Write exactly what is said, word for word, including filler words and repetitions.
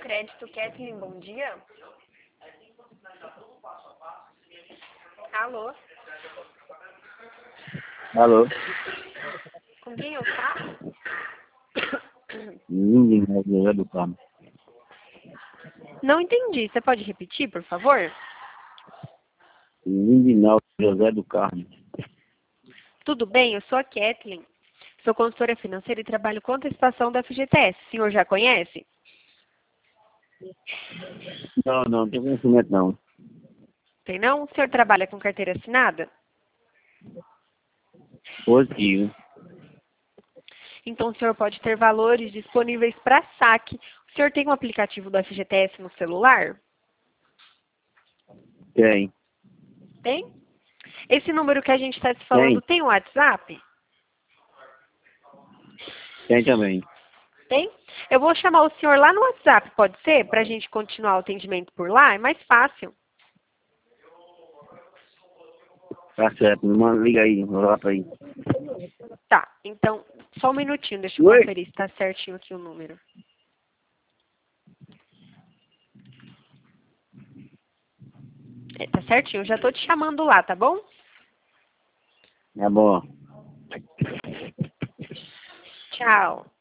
Crédito, Kathleen, bom dia. Alô? Alô? Com quem eu falo? Ninguém mais José do Carmo. Não entendi. Você pode repetir, por favor? Lindinal José do Carmo. Tudo bem, eu sou a Kathleen. Sou consultora financeira e trabalho com antecipação da F G T S. O senhor já conhece? Não, não, não tenho conhecimento não. Tem não? O senhor trabalha com carteira assinada? Positivo. Então o senhor pode ter valores disponíveis para saque. O senhor tem um aplicativo do F G T S no celular? Tem. Tem? Esse número que a gente está se falando Tem. tem um WhatsApp? Tem também. Tem? Eu vou chamar o senhor lá no WhatsApp, pode ser? Para a gente continuar o atendimento por lá? É mais fácil. Tá certo. Me manda, liga aí. Vou lá pra aí. Tá, então, só um minutinho, deixa eu Oi? conferir se tá certinho aqui o número. É, tá certinho, eu já tô te chamando lá, tá bom? Tá bom. Tchau.